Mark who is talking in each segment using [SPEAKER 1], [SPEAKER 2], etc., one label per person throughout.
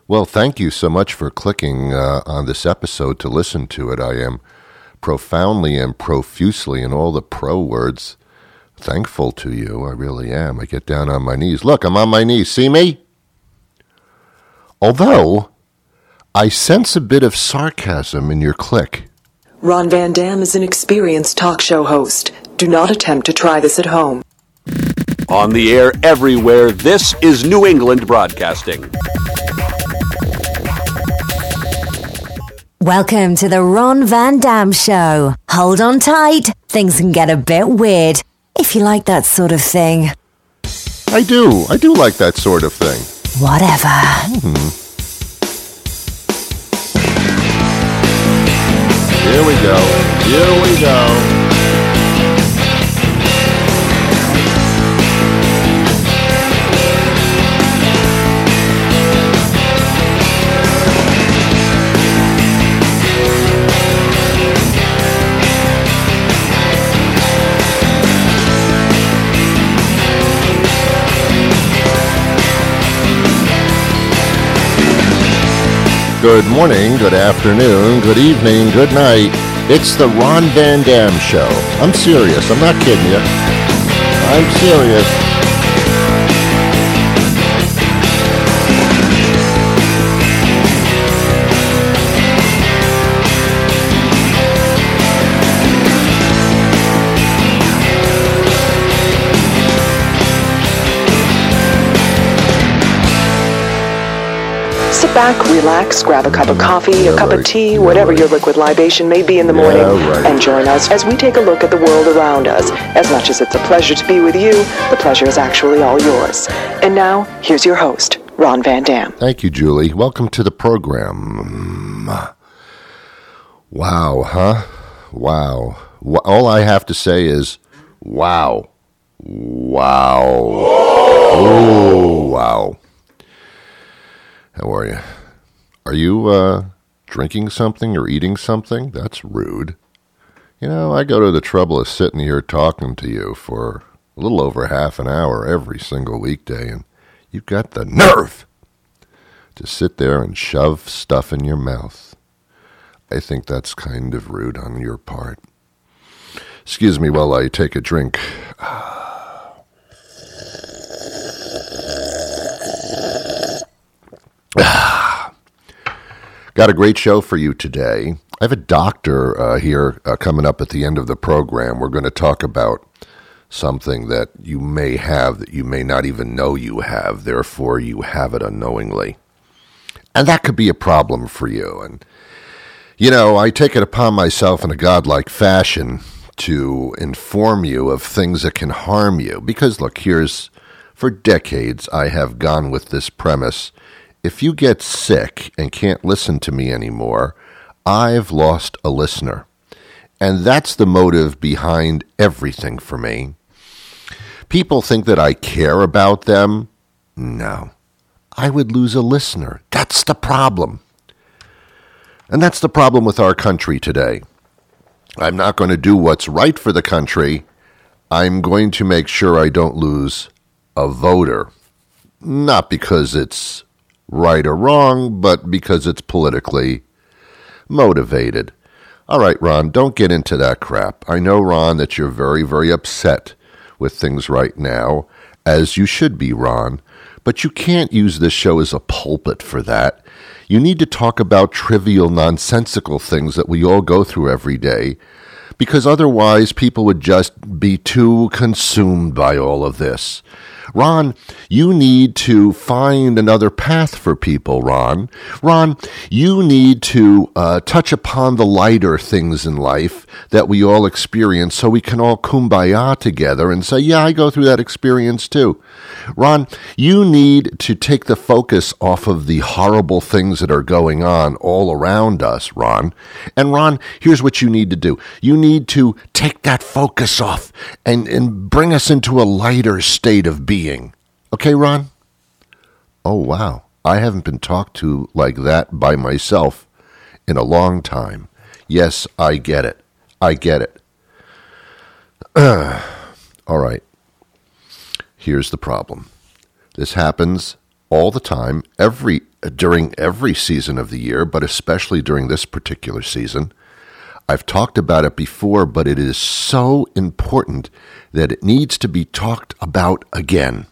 [SPEAKER 1] Well, thank you so much for clicking on this episode to listen to it. I am profoundly and profusely, in all the pro words, thankful to you. I really am. I get down on my knees. Look, I'm on my knees. See me? Although, I sense a bit of sarcasm in your click.
[SPEAKER 2] Ron Van Dam is an experienced talk show host. Do not attempt to try this at home.
[SPEAKER 3] On the air everywhere, this is New England Broadcasting.
[SPEAKER 4] Welcome to the Ron Van Dam Show. Hold on tight. Things can get a bit weird, if you like that sort of thing.
[SPEAKER 1] I do. I do like that sort of thing.
[SPEAKER 4] Whatever.
[SPEAKER 1] Here we go. Here we go. Good morning, good afternoon, good evening, good night. It's the Ron Van Dam Show. I'm serious. I'm not kidding you. I'm serious.
[SPEAKER 2] Sit back, relax, grab a cup of coffee, a cup of tea, whatever your liquid libation may be in the morning, and join us as we take a look at the world around us. As much as it's a pleasure to be with you, the pleasure is actually all yours. And now, here's your host, Ron Van Dam.
[SPEAKER 1] Thank you, Julie. Welcome to the program. Wow, huh? Wow. All I have to say is, wow. Wow. Oh, wow. How are you? Are you drinking something or eating something? That's rude. You know, I go to the trouble of sitting here talking to you for a little over half an hour every single weekday, and you've got the nerve to sit there and shove stuff in your mouth. I think that's kind of rude on your part. Excuse me while I take a drink. Got a great show for you today. I have a doctor here coming up at the end of the program. We're going to talk about something that you may have that you may not even know you have. Therefore, you have it unknowingly. And that could be a problem for you. And, you know, I take it upon myself in a godlike fashion to inform you of things that can harm you. Because, look, for decades, I have gone with this premise. If you get sick and can't listen to me anymore, I've lost a listener. And that's the motive behind everything for me. People think that I care about them. No. I would lose a listener. That's the problem. And that's the problem with our country today. I'm not going to do what's right for the country. I'm going to make sure I don't lose a voter. Not because it's right or wrong, but because it's politically motivated. All right, Ron, don't get into that crap. I know, Ron, that you're very, very upset with things right now, as you should be, Ron, but you can't use this show as a pulpit for that. You need to talk about trivial, nonsensical things that we all go through every day, because otherwise people would just be too consumed by all of this. Ron, you need to find another path for people, Ron. Ron, you need to touch upon the lighter things in life that we all experience so we can all kumbaya together and say, yeah, I go through that experience too. Ron, you need to take the focus off of the horrible things that are going on all around us, Ron. And Ron, here's what you need to do. You need to take that focus off and bring us into a lighter state of being. Okay, Ron? Oh, wow. I haven't been talked to like that by myself in a long time. Yes, I get it. I get it. All right. Here's the problem. This happens all the time, during every season of the year, but especially during this particular season. I've talked about it before, but it is so important that it needs to be talked about again.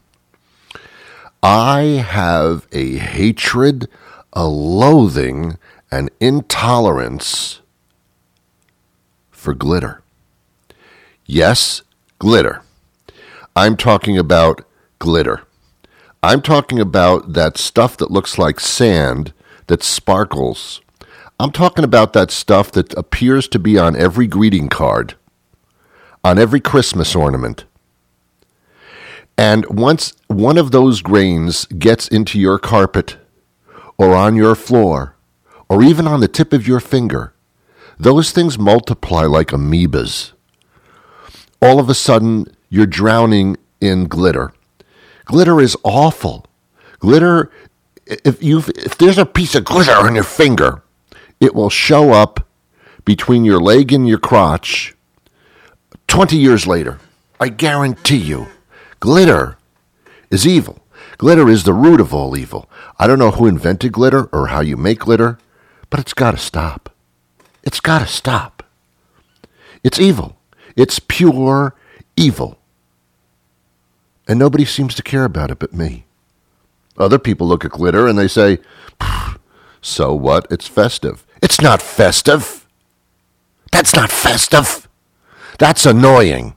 [SPEAKER 1] I have a hatred, a loathing, an intolerance for glitter. Yes, glitter. I'm talking about glitter. I'm talking about that stuff that looks like sand, that sparkles. I'm talking about that stuff that appears to be on every greeting card, on every Christmas ornament. And once one of those grains gets into your carpet, or on your floor, or even on the tip of your finger, those things multiply like amoebas. All of a sudden, you're drowning in glitter. Glitter is awful. Glitter, if there's a piece of glitter on your finger, it will show up between your leg and your crotch 20 years later. I guarantee you. Glitter is evil. Glitter is the root of all evil. I don't know who invented glitter or how you make glitter, but it's got to stop. It's got to stop. It's evil. It's pure evil. And nobody seems to care about it but me. Other people look at glitter and they say, so what? It's festive. It's not festive. That's not festive. That's annoying.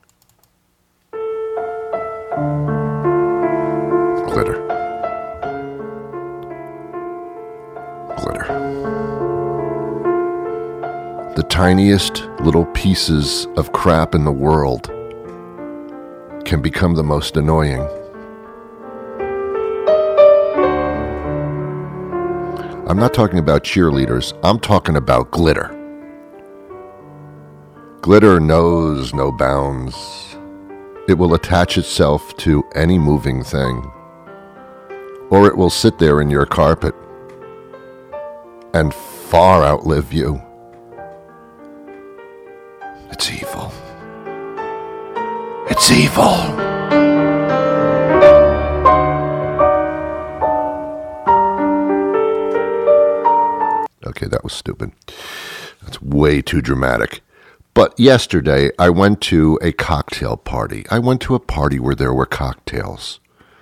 [SPEAKER 1] Glitter. Glitter. The tiniest little pieces of crap in the world can become the most annoying. I'm not talking about cheerleaders. I'm talking about glitter. Glitter knows no bounds. It will attach itself to any moving thing, or it will sit there in your carpet and far outlive you. It's evil. It's evil. Okay, that was stupid. That's way too dramatic. But yesterday, I went to a cocktail party. I went to a party where there were cocktails.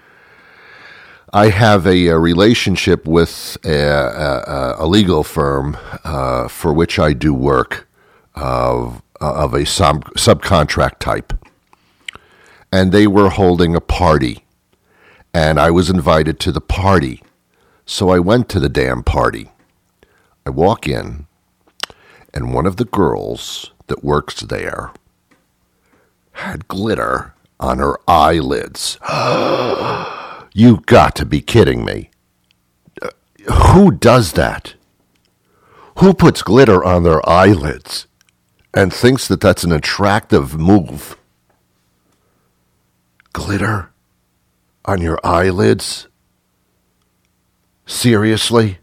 [SPEAKER 1] I have a relationship with a legal firm for which I do work of a subcontract type. And they were holding a party. And I was invited to the party. So I went to the damn party. I walk in, and one of the girls that works there had glitter on her eyelids. You got to be kidding me. Who does that? Who puts glitter on their eyelids and thinks that that's an attractive move? Glitter on your eyelids? Seriously?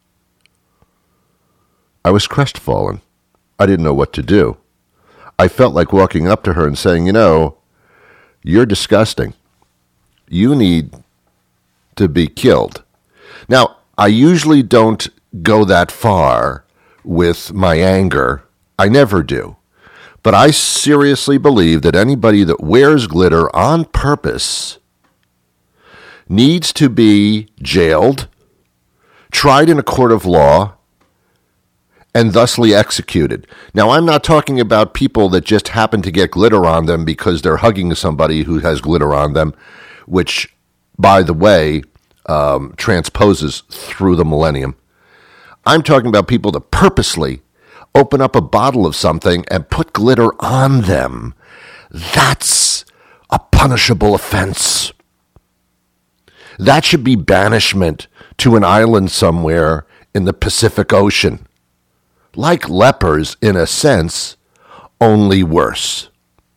[SPEAKER 1] I was crestfallen. I didn't know what to do. I felt like walking up to her and saying, you're disgusting. You need to be killed. Now, I usually don't go that far with my anger. I never do. But I seriously believe that anybody that wears glitter on purpose needs to be jailed, tried in a court of law, and thusly executed. Now, I'm not talking about people that just happen to get glitter on them because they're hugging somebody who has glitter on them, which, by the way, transposes through the millennium. I'm talking about people that purposely open up a bottle of something and put glitter on them. That's a punishable offense. That should be banishment to an island somewhere in the Pacific Ocean. Like lepers, in a sense, only worse.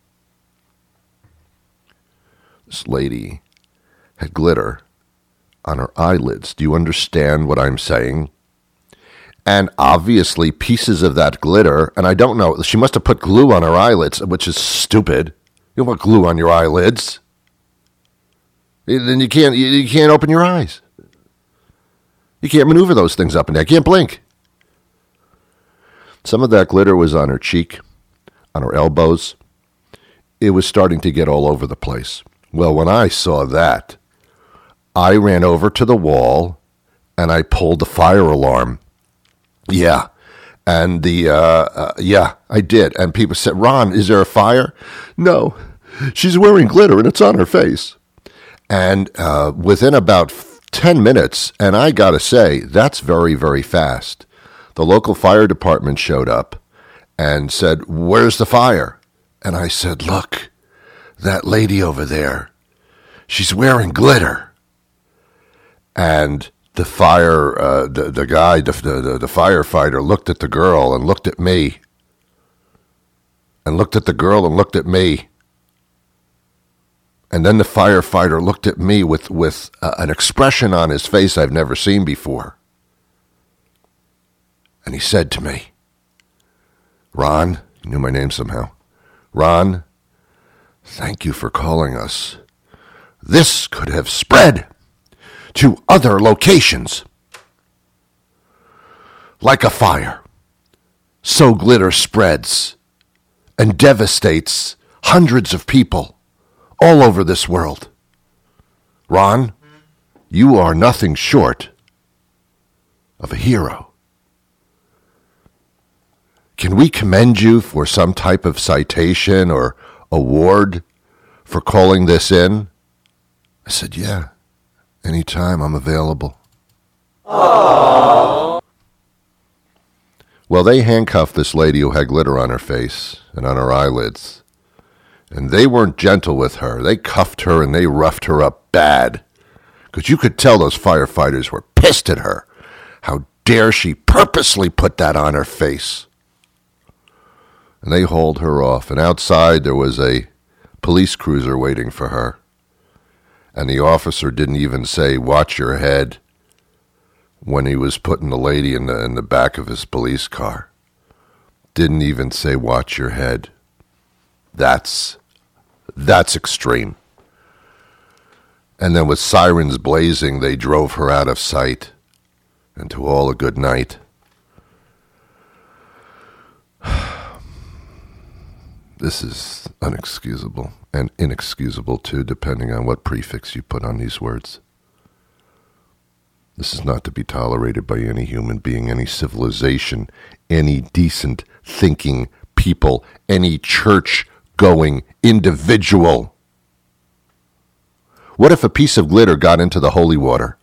[SPEAKER 1] This lady had glitter on her eyelids. Do you understand what I'm saying? And obviously pieces of that glitter, and I don't know, she must have put glue on her eyelids, which is stupid. You don't want glue on your eyelids. Then you can't open your eyes. You can't maneuver those things up and down. You can't blink. Some of that glitter was on her cheek, on her elbows. It was starting to get all over the place. Well, when I saw that, I ran over to the wall and I pulled the fire alarm. Yeah. And yeah, I did. And people said, Ron, is there a fire? No, she's wearing glitter and it's on her face. And within about 10 minutes, and I got to say, that's very, very fast. The local fire department showed up and said, where's the fire? And I said, look, that lady over there, she's wearing glitter. And the firefighter looked at the girl and looked at me. And looked at the girl and looked at me. And then the firefighter looked at me with an expression on his face I've never seen before. And he said to me, Ron, he knew my name somehow, Ron, thank you for calling us. This could have spread to other locations. Like a fire, so glitter spreads and devastates hundreds of people all over this world. Ron, you are nothing short of a hero. Can we commend you for some type of citation or award for calling this in? I said, yeah, anytime I'm available. Aww. Well, they handcuffed this lady who had glitter on her face and on her eyelids. And they weren't gentle with her. They cuffed her and they roughed her up bad. Because you could tell those firefighters were pissed at her. How dare she purposely put that on her face? And they hauled her off. And outside there was a police cruiser waiting for her. And the officer didn't even say, watch your head, when he was putting the lady in the back of his police car. Didn't even say, watch your head. That's extreme. And then with sirens blazing, they drove her out of sight. And to all a good night. This is unexcusable, and inexcusable too, depending on what prefix you put on these words. This is not to be tolerated by any human being, any civilization, any decent thinking people, any church-going individual. What if a piece of glitter got into the holy water?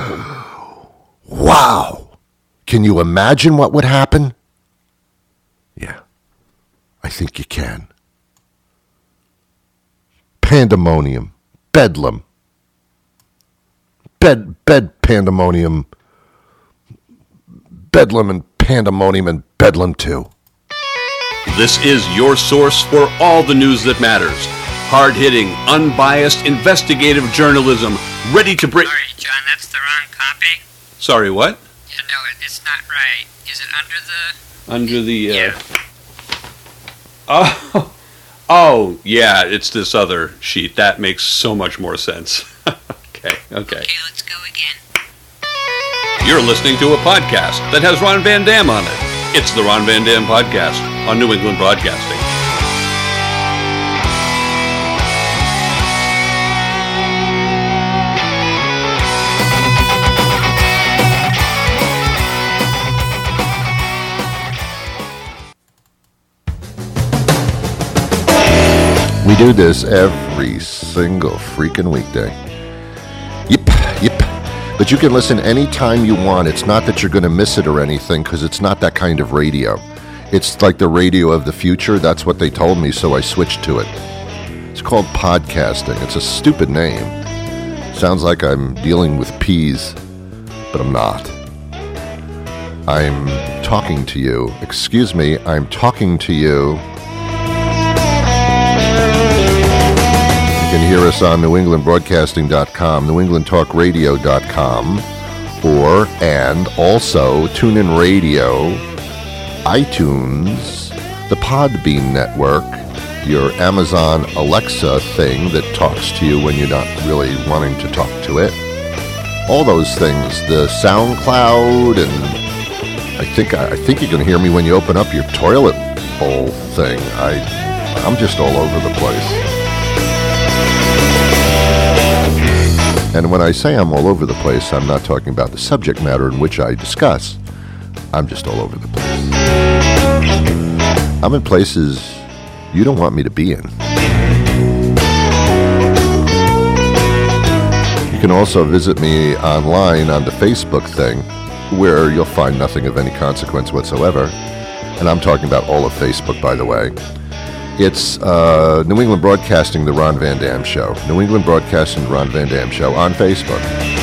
[SPEAKER 1] Wow! Can you imagine what would happen? Yeah, I think you can. Pandemonium, bedlam, pandemonium, bedlam and pandemonium and bedlam too.
[SPEAKER 3] This is your source for all the news that matters. Hard-hitting, unbiased, investigative journalism, ready to bring...
[SPEAKER 5] Sorry, John, that's the wrong copy.
[SPEAKER 3] Sorry, what?
[SPEAKER 5] Yeah, no, it's not right. Is it under the...
[SPEAKER 3] Under the,
[SPEAKER 5] Yeah.
[SPEAKER 3] Oh, yeah, it's this other sheet. That makes so much more sense. Okay.
[SPEAKER 5] Okay, let's go again.
[SPEAKER 3] You're listening to a podcast that has Ron Van Dam on it. It's the Ron Van Dam Podcast on New England Broadcasting.
[SPEAKER 1] We do this every single freaking weekday. Yep. But you can listen anytime you want. It's not that you're going to miss it or anything, because it's not that kind of radio. It's like the radio of the future. That's what they told me, so I switched to it. It's called podcasting. It's a stupid name. Sounds like I'm dealing with peas, but I'm not. I'm talking to you. Excuse me, I'm talking to you. You can hear us on NewEnglandBroadcasting.com, NewEnglandTalkRadio.com, and also TuneIn Radio, iTunes, the Podbean Network, your Amazon Alexa thing that talks to you when you're not really wanting to talk to it, all those things, the SoundCloud, and I think you're going to hear me when you open up your toilet bowl thing. I'm just all over the place. And when I say I'm all over the place, I'm not talking about the subject matter in which I discuss. I'm just all over the place. I'm in places you don't want me to be in. You can also visit me online on the Facebook thing, where you'll find nothing of any consequence whatsoever. And I'm talking about all of Facebook, by the way. It's New England Broadcasting, The Ron Van Dam Show. New England Broadcasting, The Ron Van Dam Show on Facebook.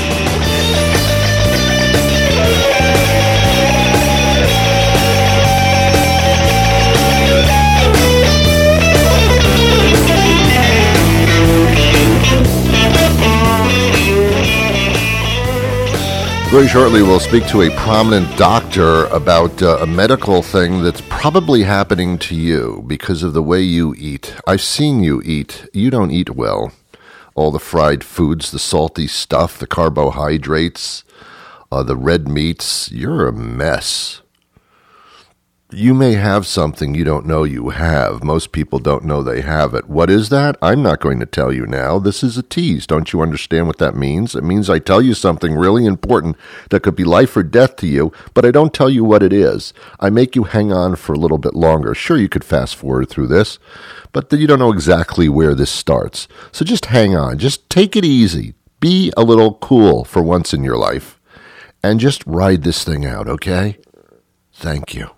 [SPEAKER 1] Very shortly, we'll speak to a prominent doctor about a medical thing that's probably happening to you because of the way you eat. I've seen you eat. You don't eat well. All the fried foods, the salty stuff, the carbohydrates, the red meats. You're a mess. You may have something you don't know you have. Most people don't know they have it. What is that? I'm not going to tell you now. This is a tease. Don't you understand what that means? It means I tell you something really important that could be life or death to you, but I don't tell you what it is. I make you hang on for a little bit longer. Sure, you could fast forward through this, but you don't know exactly where this starts. So just hang on. Just take it easy. Be a little cool for once in your life, and just ride this thing out, okay? Thank you.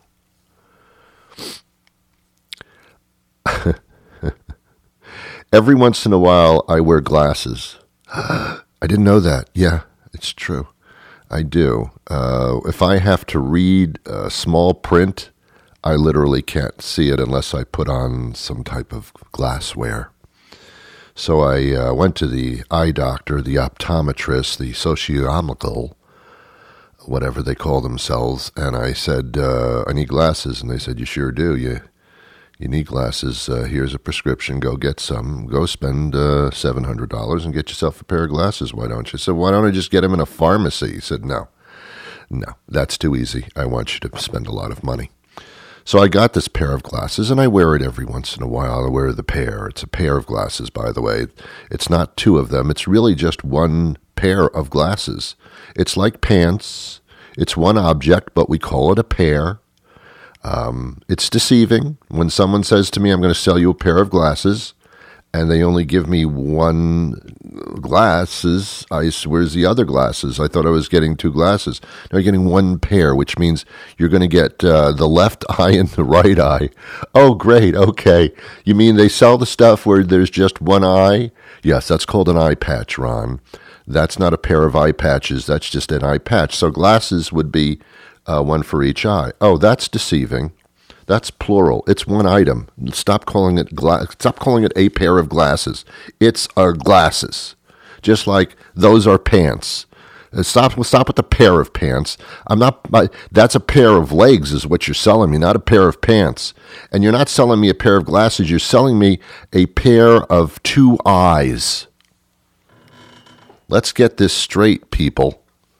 [SPEAKER 1] Every once in a while, I wear glasses. I didn't know that. Yeah, it's true. I do. If I have to read small print, I literally can't see it unless I put on some type of glassware. So I went to the eye doctor, the optometrist, the sociometrical, whatever they call themselves, and I said, I need glasses. And they said, you sure do. You need glasses. Here's a prescription. Go get some. Go spend $700 and get yourself a pair of glasses. Why don't you? I said, why don't I just get them in a pharmacy? He said, no, that's too easy. I want you to spend a lot of money. So I got this pair of glasses, and I wear it every once in a while. I wear the pair. It's a pair of glasses, by the way. It's not two of them. It's really just one pair of glasses. It's like pants. It's one object, but we call it a pair. It's deceiving when someone says to me, I'm going to sell you a pair of glasses, and they only give me one glasses. Where's the other glasses? I thought I was getting two glasses. No, you're getting one pair, which means you're going to get the left eye and the right eye. Oh, great. Okay. You mean they sell the stuff where there's just one eye? Yes, that's called an eye patch, Ron. That's not a pair of eye patches. That's just an eye patch. So glasses would be one for each eye. Oh, that's deceiving. That's plural. It's one item. Stop calling it Stop calling it a pair of glasses. It's glasses. Just like those are pants. Stop with the pair of pants. That's a pair of legs is what you're selling me, not a pair of pants. And you're not selling me a pair of glasses. You're selling me a pair of two eyes. Let's get this straight, people.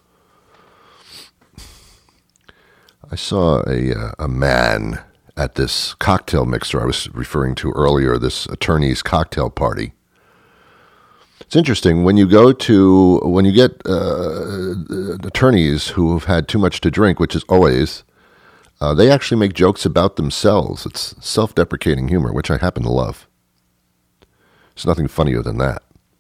[SPEAKER 1] I saw a man at this cocktail mixer I was referring to earlier, this attorney's cocktail party. It's interesting, when you get attorneys who have had too much to drink, which is always, they actually make jokes about themselves. It's self-deprecating humor, which I happen to love. There's nothing funnier than that.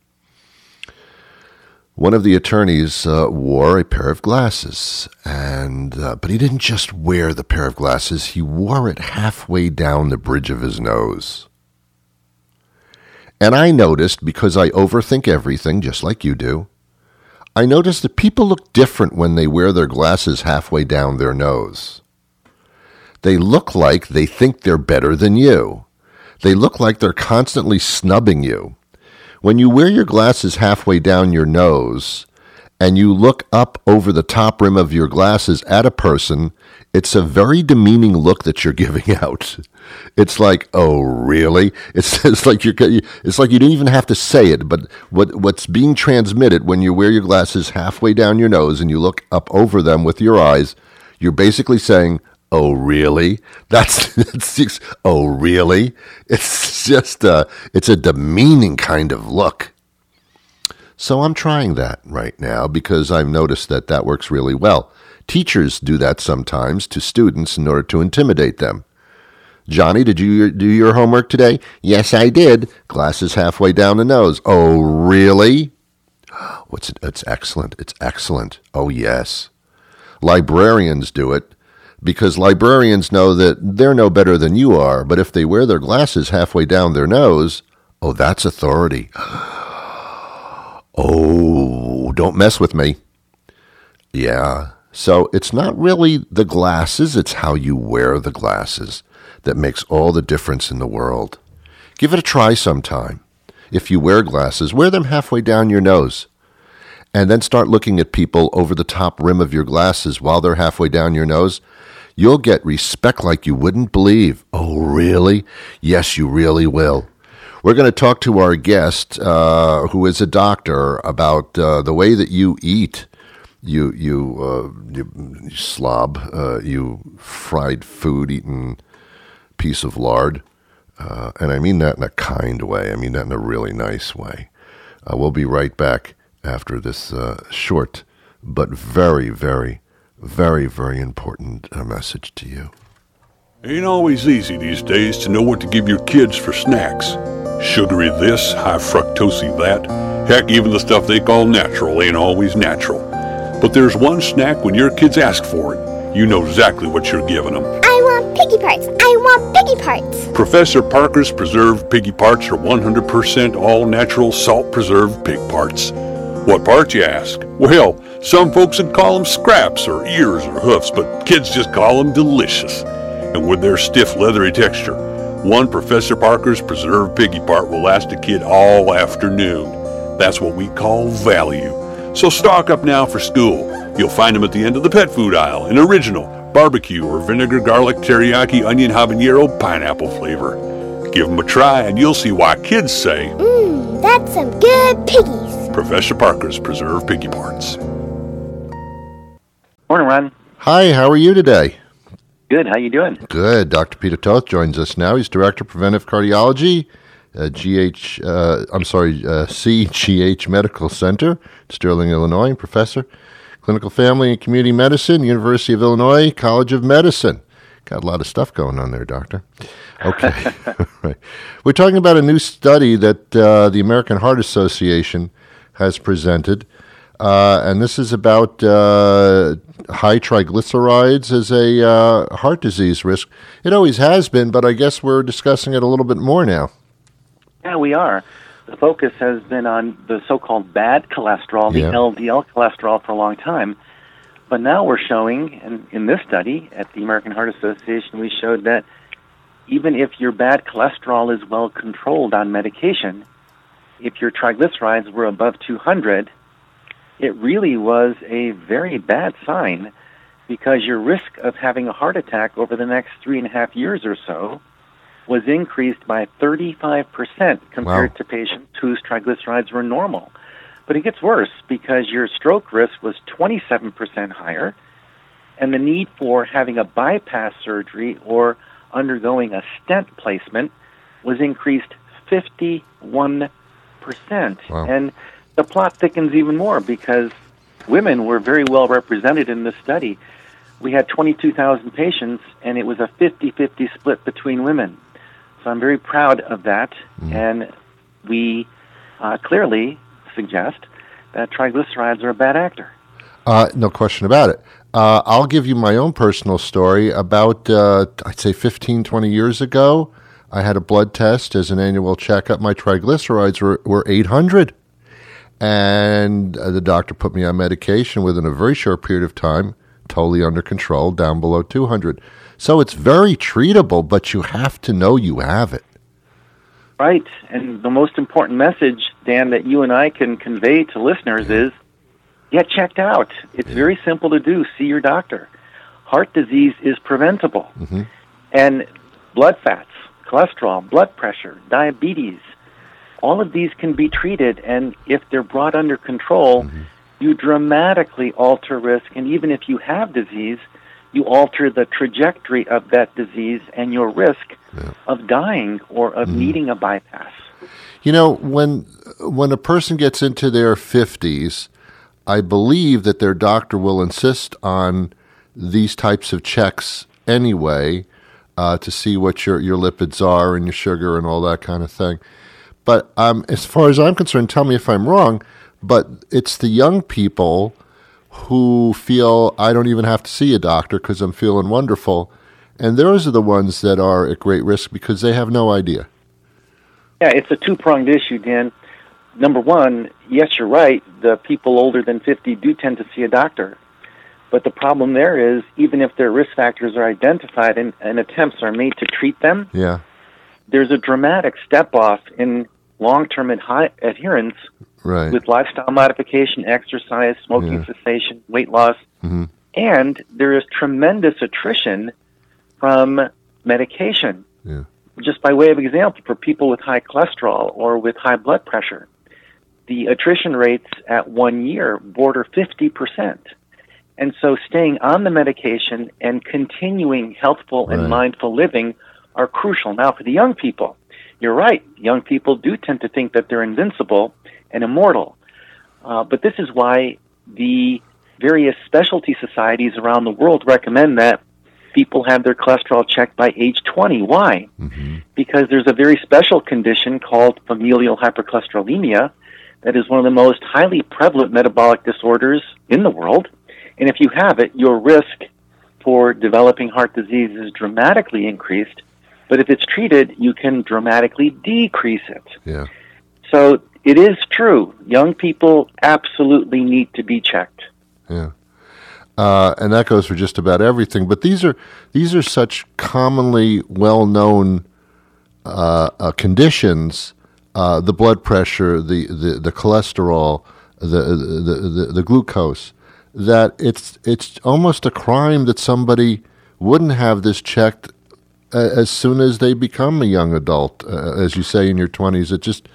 [SPEAKER 1] One of the attorneys wore a pair of glasses, but he didn't just wear the pair of glasses, he wore it halfway down the bridge of his nose. And I noticed, because I overthink everything, just like you do, I noticed that people look different when they wear their glasses halfway down their nose. They look like they think they're better than you. They look like they're constantly snubbing you. When you wear your glasses halfway down your nose and you look up over the top rim of your glasses at a person, it's a very demeaning look that you're giving out. It's like, oh, really? It's like you didn't even have to say it, but what's being transmitted when you wear your glasses halfway down your nose and you look up over them with your eyes, you're basically saying, oh, really? That's oh, really? It's just it's a demeaning kind of look. So I'm trying that right now because I've noticed that works really well. Teachers do that sometimes to students in order to intimidate them. Johnny, did you do your homework today? Yes, I did. Glasses halfway down the nose. Oh, really? It's excellent. It's excellent. Oh, yes. Librarians do it because librarians know that they're no better than you are, but if they wear their glasses halfway down their nose, oh, that's authority. Oh, don't mess with me. Yeah. So it's not really the glasses, it's how you wear the glasses that makes all the difference in the world. Give it a try sometime. If you wear glasses, wear them halfway down your nose. And then start looking at people over the top rim of your glasses while they're halfway down your nose. You'll get respect like you wouldn't believe. Oh, really? Yes, you really will. We're going to talk to our guest, who is a doctor, about the way that you eat. You slob, you fried food eating piece of lard. And I mean that in a kind way. I mean that in a really nice way. We'll be right back after this short but very, very, very, very important message to you.
[SPEAKER 3] Ain't always easy these days to know what to give your kids for snacks. Sugary this, high fructosey that. Heck, even the stuff they call natural ain't always natural. But there's one snack when your kids ask for it, you know exactly what you're giving them.
[SPEAKER 6] I want piggy parts. I want piggy parts.
[SPEAKER 3] Professor Parker's preserved piggy parts are 100% all-natural salt-preserved pig parts. What parts, you ask? Well, some folks would call them scraps or ears or hoofs, but kids just call them delicious. And with their stiff, leathery texture, one Professor Parker's preserved piggy part will last a kid all afternoon. That's what we call value. So stock up now for school. You'll find them at the end of the pet food aisle in original, barbecue, or vinegar, garlic, teriyaki, onion, habanero, pineapple flavor. Give them a try and you'll see why kids say,
[SPEAKER 6] that's some good piggies.
[SPEAKER 3] Professor Parker's preserved piggy parts.
[SPEAKER 7] Morning, Ron.
[SPEAKER 1] Hi, how are you today?
[SPEAKER 7] Good. How you doing?
[SPEAKER 1] Good. Dr. Peter Toth joins us now. He's Director of Preventive Cardiology, CGH Medical Center, Sterling, Illinois, and Professor, Clinical Family and Community Medicine, University of Illinois College of Medicine. Got a lot of stuff going on there, Doctor. Okay. Right. We're talking about a new study that the American Heart Association has presented, and this is about high triglycerides as a heart disease risk. It always has been, but I guess we're discussing it a little bit more now.
[SPEAKER 7] Yeah, we are. The focus has been on the so-called bad cholesterol, the LDL cholesterol, for a long time. But now we're showing, and in this study at the American Heart Association, we showed that even if your bad cholesterol is well controlled on medication, if your triglycerides were above 200, it really was a very bad sign because your risk of having a heart attack over the next 3.5 years or so was increased by 35% compared to patients whose triglycerides were normal. But it gets worse because your stroke risk was 27% higher, and the need for having a bypass surgery or undergoing a stent placement was increased 51%.
[SPEAKER 1] Wow.
[SPEAKER 7] And the plot thickens even more because women were very well represented in this study. We had 22,000 patients, and it was a 50-50 split between women. So I'm very proud of that, and we clearly suggest that triglycerides are a bad actor.
[SPEAKER 1] No question about it. I'll give you my own personal story. About, I'd say 15, 20 years ago, I had a blood test as an annual checkup. My triglycerides were 800. And the doctor put me on medication within a very short period of time, totally under control, down below 200. So it's very treatable, but you have to know you have it.
[SPEAKER 7] Right. And the most important message, Dan, that you and I can convey to listeners is get checked out. It's very simple to do. See your doctor. Heart disease is preventable.
[SPEAKER 1] Mm-hmm.
[SPEAKER 7] And blood fats, cholesterol, blood pressure, diabetes, all of these can be treated, and if they're brought under control, you dramatically alter risk, and even if you have disease, you alter the trajectory of that disease and your risk of dying or of needing a bypass.
[SPEAKER 1] You know, when a person gets into their 50s, I believe that their doctor will insist on these types of checks anyway, to see what your lipids are and your sugar and all that kind of thing. But as far as I'm concerned, tell me if I'm wrong, but it's the young people who feel I don't even have to see a doctor because I'm feeling wonderful, and those are the ones that are at great risk because they have no idea.
[SPEAKER 7] Yeah, it's a two-pronged issue, Dan. Number one, yes, you're right, the people older than 50 do tend to see a doctor. But the problem there is, even if their risk factors are identified and attempts are made to treat them, there's a dramatic step-off in long-term adherence with lifestyle modification, exercise, smoking cessation, weight loss, and there is tremendous attrition from medication. Just by way of example, for people with high cholesterol or with high blood pressure, the attrition rates at 1 year border 50%. And so staying on the medication and continuing healthful and mindful living are crucial. Now, for the young people, you're right. Young people do tend to think that they're invincible and immortal. But this is why the various specialty societies around the world recommend that people have their cholesterol checked by age 20. Why? Because there's a very special condition called familial hypercholesterolemia that is one of the most highly prevalent metabolic disorders in the world. And if you have it, your risk for developing heart disease is dramatically increased. But if it's treated, you can dramatically decrease it. So it is true. Young people absolutely need to be checked.
[SPEAKER 1] And that goes for just about everything. But these are such commonly well-known conditions: the blood pressure, the cholesterol, the glucose. That it's almost a crime that somebody wouldn't have this checked as soon as they become a young adult, as you say, in your 20s. It just,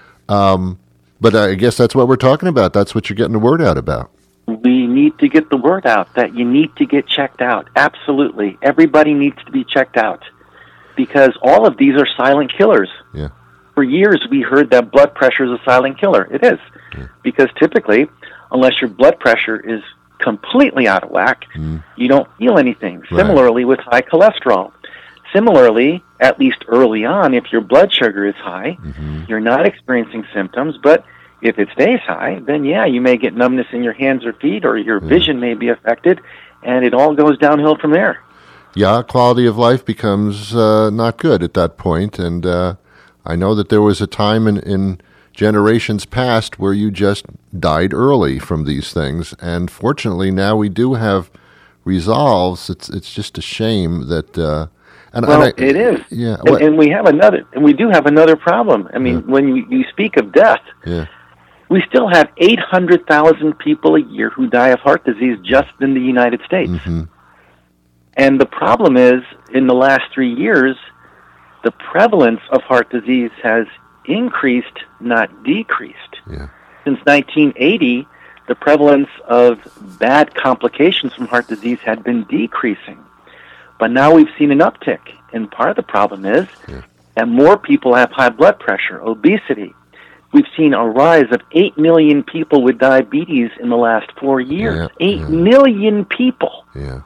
[SPEAKER 1] but I guess that's what we're talking about. That's what you're getting the word out about.
[SPEAKER 7] We need to get the word out that you need to get checked out. Absolutely. Everybody needs to be checked out because all of these are silent killers. For years, we heard that blood pressure is a silent killer. It is. Because typically, unless your blood pressure is completely out of whack, you don't feel anything. Similarly with high cholesterol. Similarly, at least early on, if your blood sugar is high, you're not experiencing symptoms, but if it stays high, then you may get numbness in your hands or feet, or your vision may be affected, and it all goes downhill from there.
[SPEAKER 1] Quality of life becomes not good at that point, and I know that there was a time in generations past where you just died early from these things, and fortunately now we do have resolves. It's just a shame that.
[SPEAKER 7] It is. And we have another, and we do have another problem. I mean, when you speak of death, we still have 800,000 people a year who die of heart disease just in the United States. And the problem is, in the last 3 years, the prevalence of heart disease has increased, not decreased. Since 1980, the prevalence of bad complications from heart disease had been decreasing. But now we've seen an uptick, and part of the problem is that more people have high blood pressure, obesity. We've seen a rise of 8 million people with diabetes in the last 4 years. 8 million people.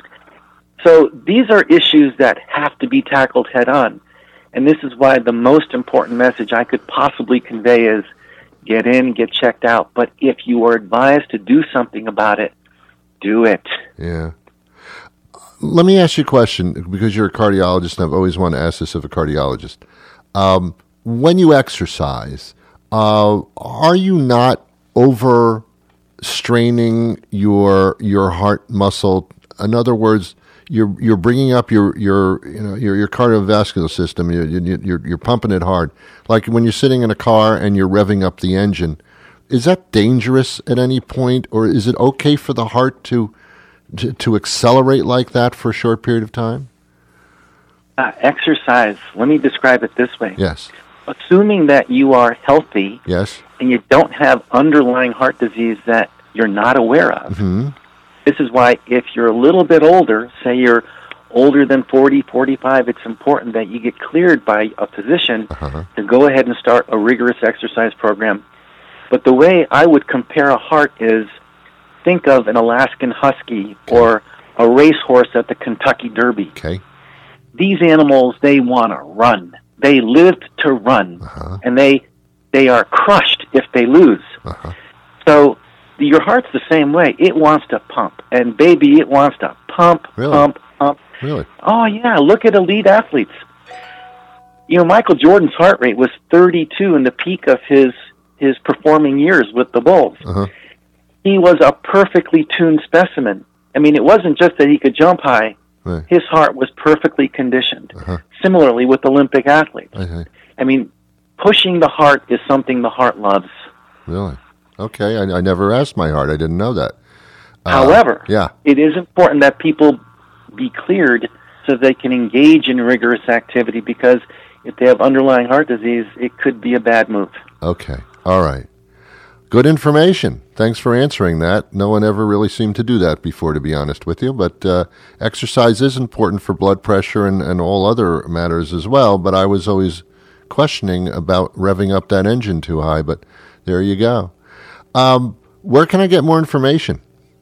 [SPEAKER 7] So these are issues that have to be tackled head on. And this is why the most important message I could possibly convey is get in, get checked out. But if you are advised to do something about it, do it.
[SPEAKER 1] Let me ask you a question, because you're a cardiologist, and I've always wanted to ask this of a cardiologist. When you exercise, are you not overstraining your heart muscle? In other words, you're bringing up your cardiovascular system. You're pumping it hard, like when you're sitting in a car and you're revving up the engine. is that dangerous at any point, or is it okay for the heart to accelerate like that for a short period of time?
[SPEAKER 7] Exercise, let me describe it this way.
[SPEAKER 1] Yes.
[SPEAKER 7] Assuming that you are healthy,
[SPEAKER 1] yes,
[SPEAKER 7] and you don't have underlying heart disease that you're not aware of.
[SPEAKER 1] Mm-hmm.
[SPEAKER 7] This is why if you're a little bit older, say you're older than 40, 45, it's important that you get cleared by a physician to go ahead and start a rigorous exercise program. But the way I would compare a heart is, think of an Alaskan Husky or a racehorse at the Kentucky Derby.
[SPEAKER 1] Okay.
[SPEAKER 7] These animals, they want to run. They live to run, and they are crushed if they lose. So your heart's the same way. It wants to pump, and baby, it wants to pump, pump, pump.
[SPEAKER 1] Really?
[SPEAKER 7] Oh, yeah, look at elite athletes. You know, Michael Jordan's heart rate was 32 in the peak of his performing years with the Bulls. He was a perfectly tuned specimen. I mean, it wasn't just that he could jump high.
[SPEAKER 1] Right.
[SPEAKER 7] His heart was perfectly conditioned. Similarly with Olympic athletes. I mean, pushing the heart is something the heart loves.
[SPEAKER 1] Really? Okay, I never asked my heart. I didn't know that.
[SPEAKER 7] However, it is important that people be cleared so they can engage in rigorous activity, because if they have underlying heart disease, it could be a bad move.
[SPEAKER 1] Okay. All right. Good information. Thanks for answering that. No one ever really seemed to do that before, to be honest with you. But exercise is important for blood pressure and all other matters as well. But I was always questioning about revving up that engine too high. But there you go. Where can I get more information?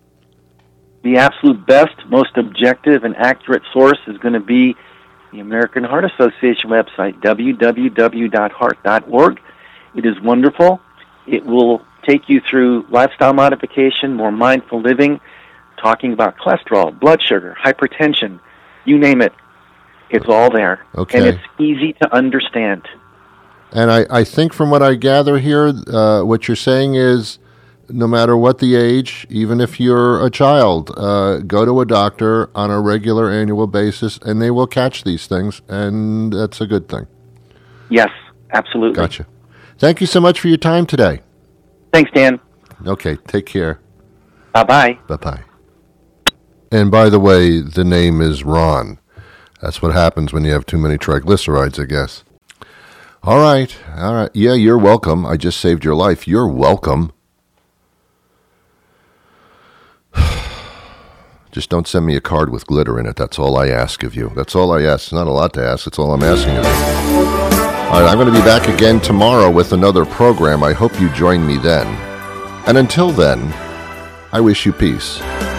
[SPEAKER 7] The absolute best, most objective, and accurate source is going to be the American Heart Association website, www.heart.org. It is wonderful. It will take you through lifestyle modification, more mindful living, talking about cholesterol, blood sugar, hypertension, you name it. It's all there.
[SPEAKER 1] Okay.
[SPEAKER 7] And it's easy to understand.
[SPEAKER 1] And I think from what I gather here, what you're saying is no matter what the age, even if you're a child, go to a doctor on a regular annual basis, and they will catch these things, and that's a good thing.
[SPEAKER 7] Yes, absolutely.
[SPEAKER 1] Gotcha. Thank you so much for your time today.
[SPEAKER 7] Thanks, Dan.
[SPEAKER 1] Okay, take care.
[SPEAKER 7] Bye-bye.
[SPEAKER 1] Bye-bye. And by the way, the name is Ron. That's what happens when you have too many triglycerides, I guess. All right. Yeah, you're welcome. I just saved your life. You're welcome. Just don't send me a card with glitter in it. That's all I ask of you. That's all I ask. It's not a lot to ask. That's all I'm asking of you. All right, I'm going to be back again tomorrow with another program. I hope you join me then. And until then, I wish you peace.